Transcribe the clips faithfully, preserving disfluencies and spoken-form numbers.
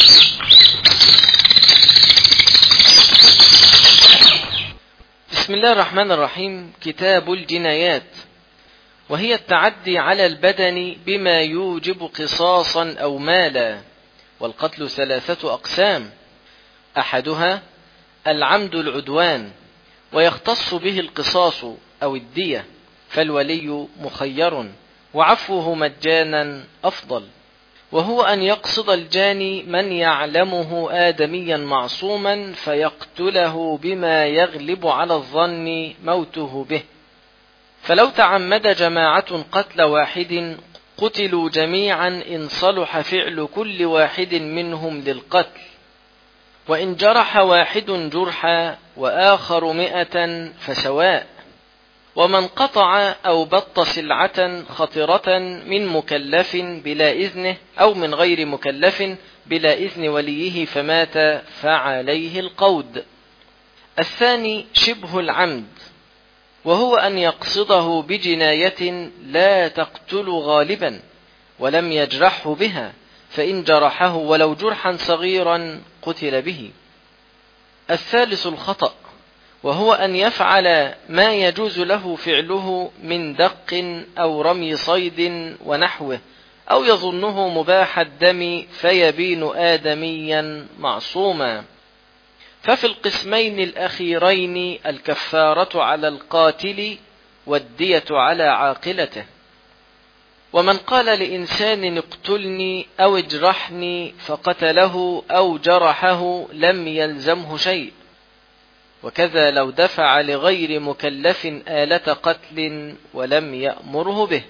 بسم الله الرحمن الرحيم. كتاب الجنايات، وهي التعدي على البدن بما يوجب قصاصا أو مالا. والقتل ثلاثة أقسام: أحدها العمد العدوان، ويختص به القصاص أو الدية، فالولي مخير وعفوه مجانا أفضل، وهو أن يقصد الجاني من يعلمه آدميا معصوما فيقتله بما يغلب على الظن موته به. فلو تعمد جماعة قتل واحد قتلوا جميعا إن صلح فعل كل واحد منهم للقتل، وإن جرح واحد جرحا وآخر مئة فسواء. ومن قطع أو بط سلعة خطرة من مكلف بلا إذنه أو من غير مكلف بلا إذن وليه فمات فعليه القود. الثاني شبه العمد، وهو أن يقصده بجناية لا تقتل غالبا ولم يجرحه بها، فإن جرحه ولو جرحا صغيرا قتل به. الثالث الخطأ، وهو أن يفعل ما يجوز له فعله من دق أو رمي صيد ونحوه، أو يظنه مباح الدم فيبين آدميا معصوما. ففي القسمين الأخيرين الكفارة على القاتل والدية على عاقلته. ومن قال لإنسان اقتلني أو اجرحني فقتله أو جرحه لم يلزمه شيء، وكذا لو دفع لغير مكلف آلة قتل ولم يأمره به.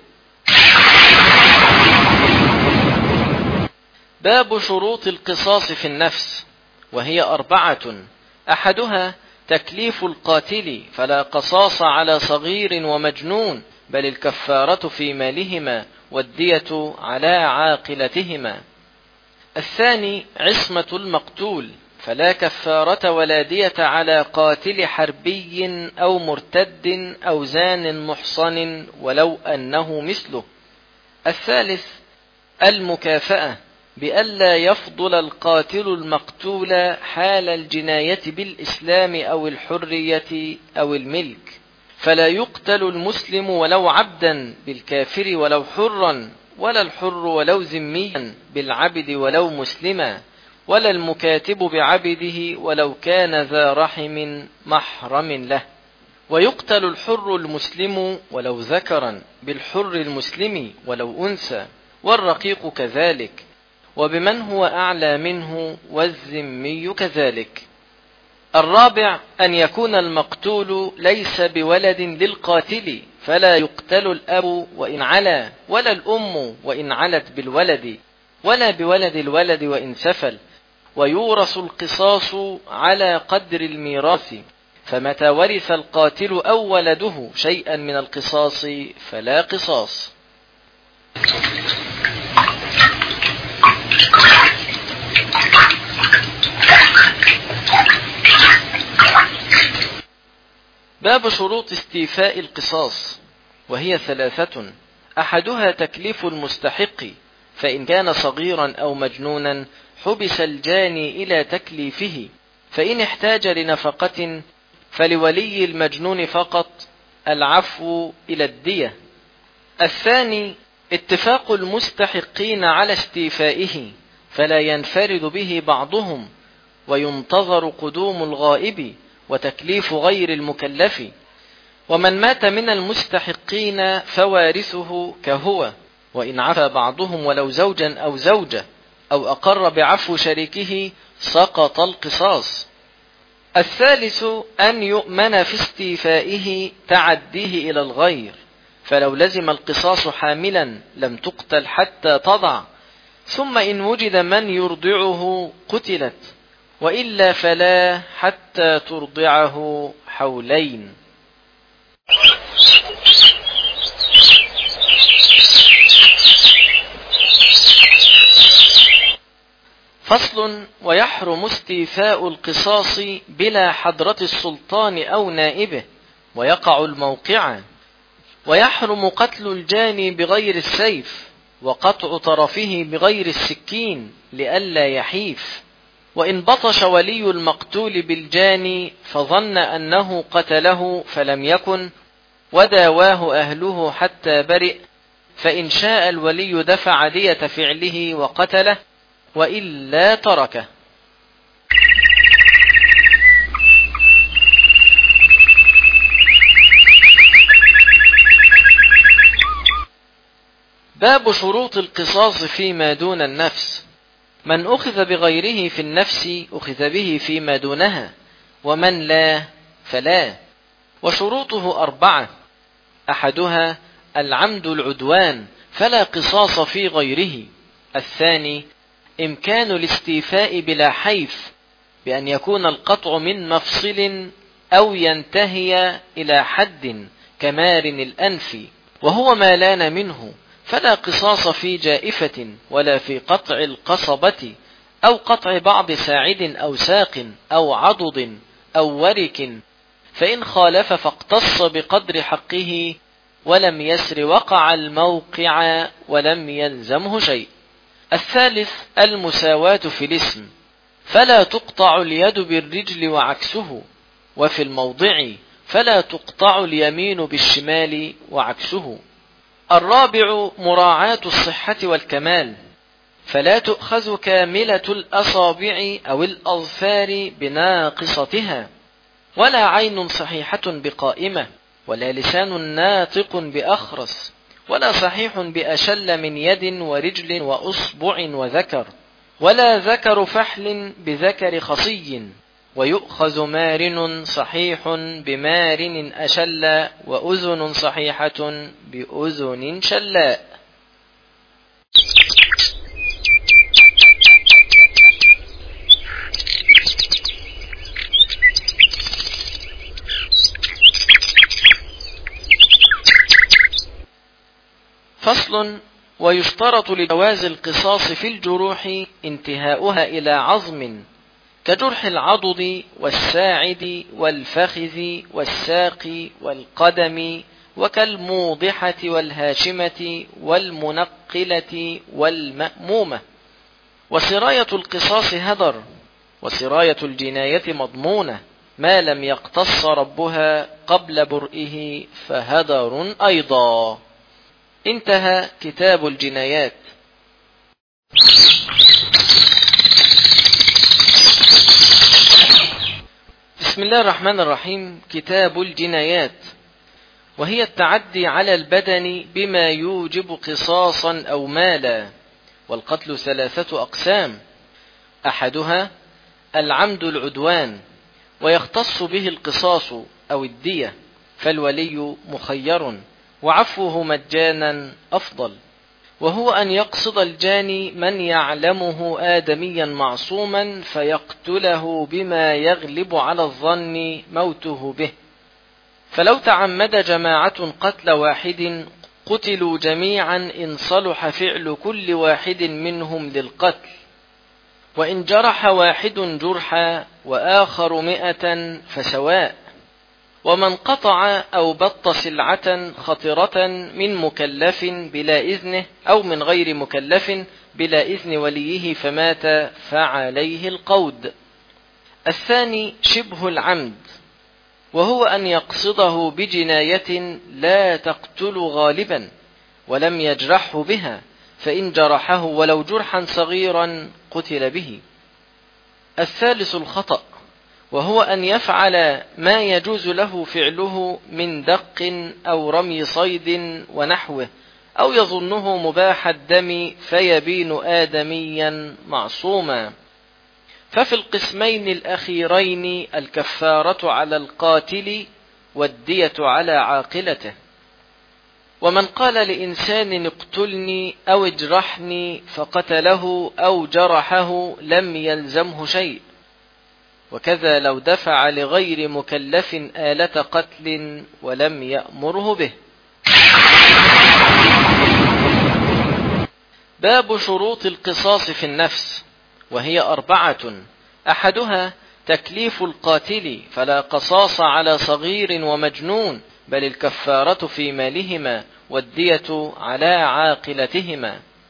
باب شروط القصاص في النفس، وهي أربعة: أحدها تكليف القاتل، فلا قصاص على صغير ومجنون، بل الكفارة في مالهما والدية على عاقلتهما. الثاني عصمة المقتول، فلا كفارة ولا دية على قاتل حربي أو مرتد أو زان محصن ولو أنه مثله. الثالث المكافأة، بألا يفضل القاتل المقتول حال الجناية بالإسلام أو الحرية أو الملك، فلا يقتل المسلم ولو عبدا بالكافر ولو حرا، ولا الحر ولو ذميا بالعبد ولو مسلما، ولا المكاتب بعبده ولو كان ذا رحم محرم له. ويقتل الحر المسلم ولو ذكرا بالحر المسلم ولو أنثى، والرقيق كذلك، وبمن هو أعلى منه، والذمي كذلك. الرابع أن يكون المقتول ليس بولد للقاتل، فلا يقتل الأب وإن علا، ولا الأم وإن علت بالولد، ولا بولد الولد وإن سفل. ويورث القصاص على قدر الميراث، فمتى ورث القاتل أو ولده شيئا من القصاص فلا قصاص. باب شروط استيفاء القصاص، وهي ثلاثة: أحدها تكليف المستحق، فإن كان صغيرا أو مجنونا حبس الجاني إلى تكليفه، فإن احتاج لنفقة فلولي المجنون فقط العفو إلى الدية. الثاني اتفاق المستحقين على استيفائه، فلا ينفرد به بعضهم، وينتظر قدوم الغائب وتكليف غير المكلف. ومن مات من المستحقين فوارثه كهو، وإن عفى بعضهم ولو زوجا أو زوجة أو أقر بعفو شريكه سقط القصاص. الثالث أن يؤمن في استيفائه تعديه إلى الغير، فلو لزم القصاص حاملا لم تقتل حتى تضع، ثم إن وجد من يرضعه قتلت، وإلا فلا حتى ترضعه حولين. فصل: ويحرم استيفاء القصاص بلا حضرة السلطان أو نائبه، ويقع الموقع. ويحرم قتل الجاني بغير السيف، وقطع طرفه بغير السكين لئلا يحيف. وإن بطش ولي المقتول بالجاني فظن أنه قتله فلم يكن، وداواه أهله حتى برئ، فإن شاء الولي دفع دية فعله وقتله، وإلا تركه. باب شروط القصاص فيما دون النفس. من أخذ بغيره في النفس أخذ به فيما دونها، ومن لا فلا. وشروطه أربعة: أحدها العمد العدوان فلا قصاص في غيره. الثاني إمكان الاستيفاء بلا حيف، بأن يكون القطع من مفصل أو ينتهي إلى حد كمار الأنف وهو ما لان منه، فلا قصاص في جائفة ولا في قطع القصبة أو قطع بعض ساعد أو ساق أو عضد أو ورك، فإن خالف فاقتص بقدر حقه ولم يسر وقع الموقع ولم يلزمه شيء. الثالث المساواة في الاسم، فلا تقطع اليد بالرجل وعكسه، وفي الموضع فلا تقطع اليمين بالشمال وعكسه. الرابع مراعاة الصحة والكمال، فلا تؤخذ كاملة الأصابع أو الأظفار بناقصتها، ولا عين صحيحة بقائمة، ولا لسان ناطق بأخرس، ولا صحيح بأشل من يد ورجل وأصبع وذكر، ولا ذكر فحل بذكر خصي. ويؤخذ مارن صحيح بمارن أشل، وأذن صحيحة بأذن شلاء. فصل: ويشترط لجواز القصاص في الجروح انتهاؤها إلى عظم، كجرح العضد والساعد والفخذ والساق والقدم، وكالموضحة والهاشمة والمنقلة والمأمومة. وسراية القصاص هدر، وسراية الجناية مضمونة ما لم يقتص ربها قبل برئه فهدر أيضا. انتهى كتاب الجنايات. بسم الله الرحمن الرحيم. كتاب الجنايات، وهي التعدي على البدن بما يوجب قصاصا أو مالا. والقتل ثلاثة أقسام: أحدها العمد العدوان، ويختص به القصاص أو الدية، فالولي مخير وعفوه مجانا أفضل، وهو أن يقصد الجاني من يعلمه آدميا معصوما فيقتله بما يغلب على الظن موته به. فلو تعمد جماعة قتل واحد قتلوا جميعا إن صلح فعل كل واحد منهم للقتل، وإن جرح واحد جرحا وآخر مئة فسواء. ومن قطع أو بط سلعة خطرة من مكلف بلا إذنه أو من غير مكلف بلا إذن وليه فمات فعليه القود. الثاني شبه العمد، وهو أن يقصده بجناية لا تقتل غالبا ولم يجرحه بها، فإن جرحه ولو جرحا صغيرا قتل به. الثالث الخطأ، وهو أن يفعل ما يجوز له فعله من دق أو رمي صيد ونحوه، أو يظنه مباح الدم فيبين آدميا معصوما. ففي القسمين الأخيرين الكفارة على القاتل والدية على عاقلته. ومن قال لإنسان اقتلني أو اجرحني فقتله أو جرحه لم يلزمه شيء، وكذا لو دفع لغير مكلف آلة قتل ولم يأمره به. باب شروط القصاص في النفس، وهي أربعة: أحدها تكليف القاتل فلا قصاص على صغير ومجنون، بل الكفارة في مالهما والدية على عاقلتهما.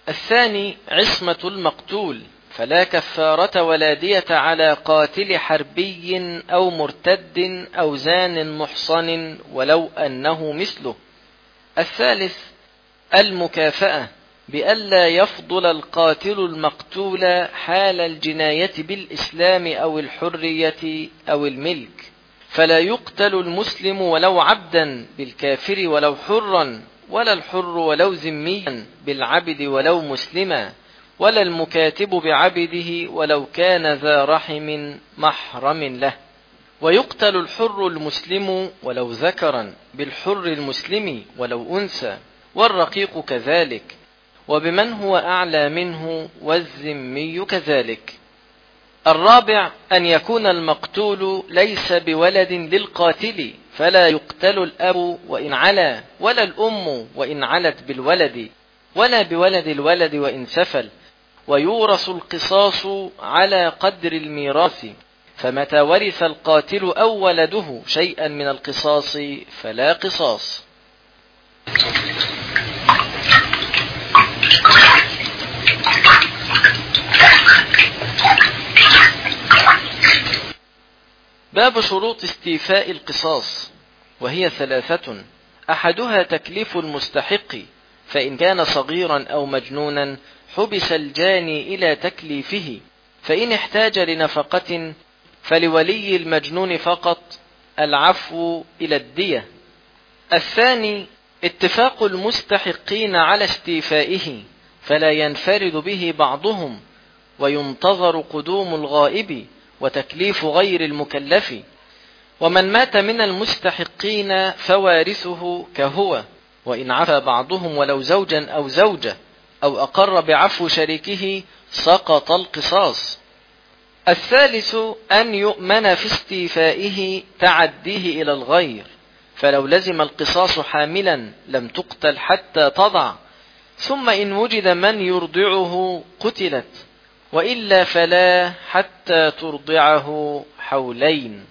الثاني عصمة المقتول، فلا كفارة ولا دية على قاتل حربي أو مرتد أو زان محصن ولو أنه مثله. الثالث المكافأة، بألا يفضل القاتل المقتول حال الجناية بالإسلام أو الحرية أو الملك، فلا يقتل المسلم ولو عبدا بالكافر ولو حرا، ولا الحر ولو ذميا بالعبد ولو مسلما، ولا المكاتب بعبده ولو كان ذا رحم محرم له. ويقتل الحر المسلم ولو ذكرا بالحر المسلم ولو أنثى، والرقيق كذلك، وبمن هو أعلى منه، والذمي كذلك. الرابع أن يكون المقتول ليس بولد للقاتل، فلا يقتل الأب وإن علا، ولا الأم وإن علت بالولد، ولا بولد الولد وإن سفل، ويورث القصاص على قدر الميراث، فمتى ورث القاتل أو ولده شيئا من القصاص فلا قصاص. باب شروط استيفاء القصاص، وهي ثلاثة: أحدها تكليف المستحق، فإن كان صغيرا أو مجنونا حبس الجاني إلى تكليفه، فإن احتاج لنفقة فلولي المجنون فقط العفو إلى الدية. الثاني اتفاق المستحقين على استيفائه، فلا ينفرد به بعضهم، وينتظر قدوم الغائب وتكليف غير المكلف. ومن مات من المستحقين فوارثه كهو، وإن عفى بعضهم ولو زوجا أو زوجة أو أقر بعفو شريكه سقط القصاص. الثالث أن يؤمن في استيفائه تعديه إلى الغير، فلو لزم القصاص حاملا لم تقتل حتى تضع، ثم إن وجد من يرضعه قتلت، وإلا فلا حتى ترضعه حولين.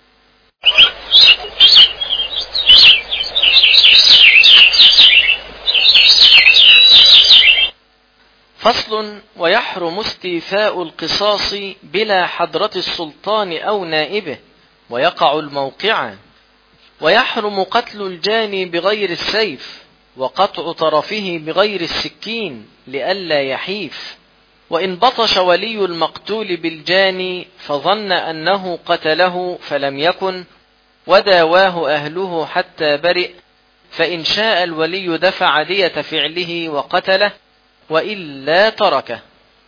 فصل: ويحرم استيفاء القصاص بلا حضرة السلطان أو نائبه، ويقع الموقع. ويحرم قتل الجاني بغير السيف، وقطع طرفه بغير السكين لئلا يحيف. وإن بطش ولي المقتول بالجاني فظن أنه قتله فلم يكن، وداواه أهله حتى برئ، فإن شاء الولي دفع دية فعله وقتله، وإلا تركه.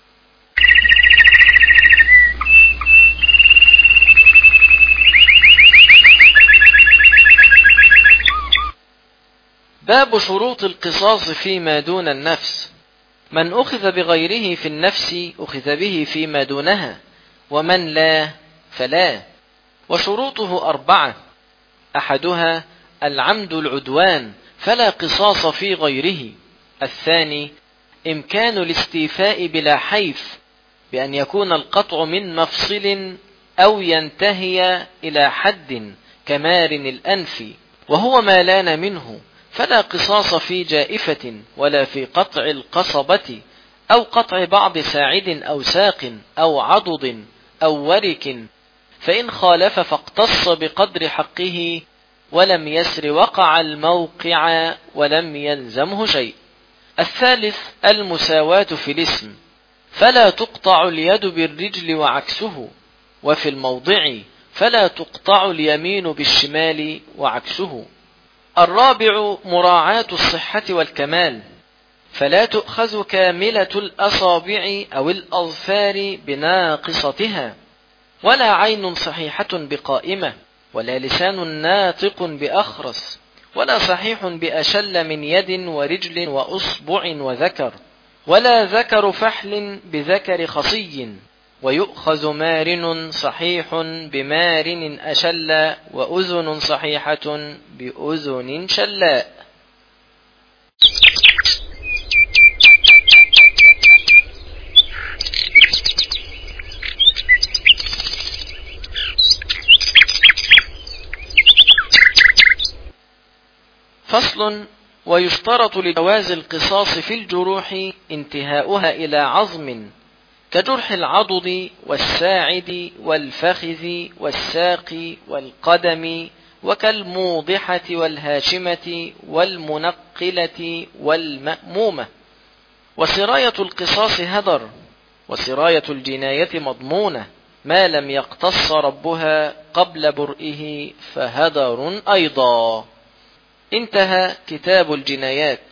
باب شروط القصاص فيما دون النفس. من أخذ بغيره في النفس أخذ به فيما دونها، ومن لا فلا. وشروطه أربعة: أحدها العمد العدوان، فلا قصاص في غيره. الثاني إمكان الاستيفاء بلا حيف، بأن يكون القطع من مفصل أو ينتهي إلى حد كمار الأنف، وهو ما لان منه، فلا قصاص في جائفة ولا في قطع القصبة، أو قطع بعض ساعد أو ساق أو عضد أو ورك، فإن خالف فاقتص بقدر حقه ولم يسر وقع الموقع ولم يلزمه شيء. الثالث المساواة في الاسم، فلا تقطع اليد بالرجل وعكسه، وفي الموضع فلا تقطع اليمين بالشمال وعكسه. الرابع مراعاة الصحة والكمال، فلا تؤخذ كاملة الأصابع أو الأظفار بناقصتها، ولا عين صحيحة بقائمة، ولا لسان ناطق بأخرس، ولا صحيح بأشل من يد ورجل وأصبع وذكر، ولا ذكر فحل بذكر خصي. ويؤخذ مارن صحيح بمارن أشل، وأذن صحيحة بأذن شلاء. فصل: ويشترط لجواز القصاص في الجروح انتهاؤها إلى عظم كجرح العضد والساعد والفخذ والساق والقدم، وكالموضحة والهاشمة والمنقلة والمأمومة. وسراية القصاص هدر، وسراية الجناية مضمونة ما لم يقتص ربها قبل برئه فهدر أيضا. انتهى كتاب الجنايات.